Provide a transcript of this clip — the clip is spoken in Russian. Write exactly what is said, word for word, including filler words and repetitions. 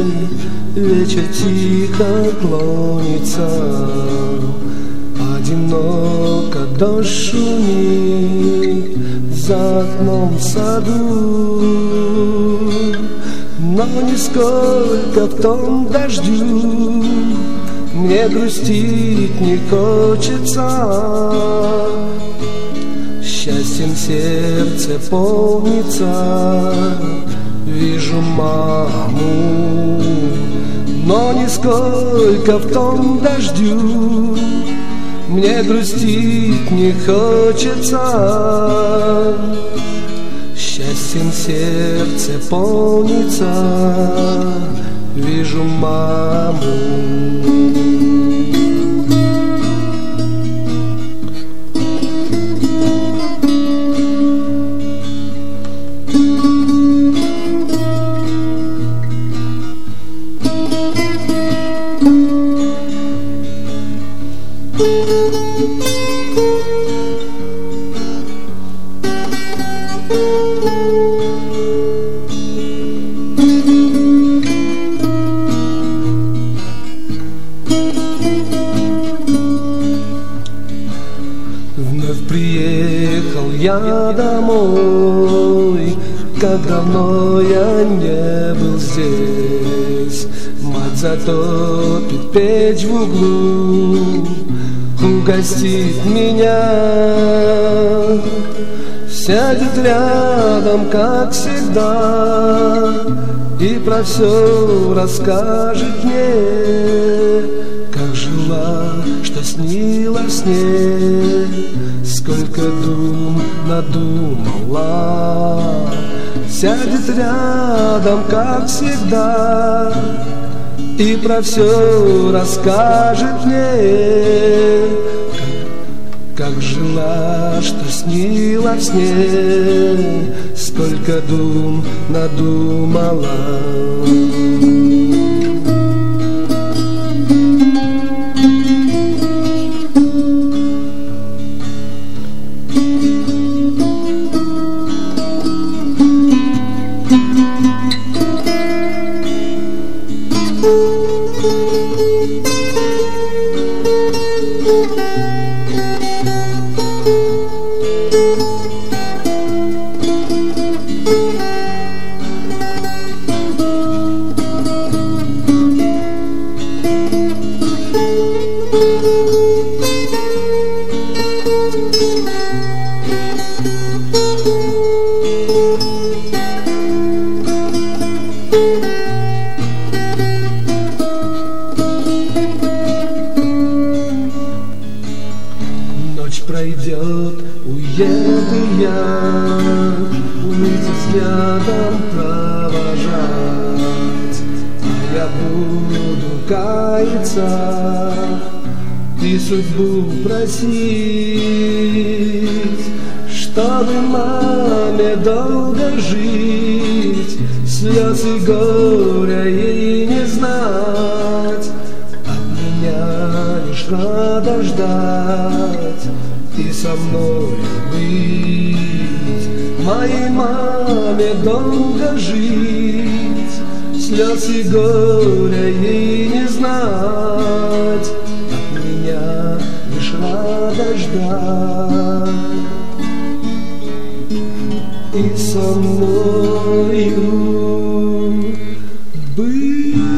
вечер тихо клонится, одиноко дождь шумит за окном в саду, но нисколько в том дождю мне грустить не хочется. Счастьем сердце полнится, вижу маму, но нисколько в том дождю мне грустить не хочется. Счастьем сердце полнится, вижу маму. Вновь приехал я домой, как давно я не был здесь. Мать затопит печь в углу, угостит меня, сядет рядом, как всегда, и про все расскажет мне, как жила, что снилось мне, сколько дум надумала. Сядет рядом, как всегда, и про все расскажет мне, как, как жила, что снилось мне, сколько дум надумала. Ночь пройдет, уеду я, улицы взглядом провожать, а я буду каяться и судьбу просить, чтобы маме долго жить, слез и горя ей не знать, от меня лишь надо ждать и со мной быть. Моей маме долго жить, слез и горя ей не знать, от меня лишь надо ждать и со мною быть.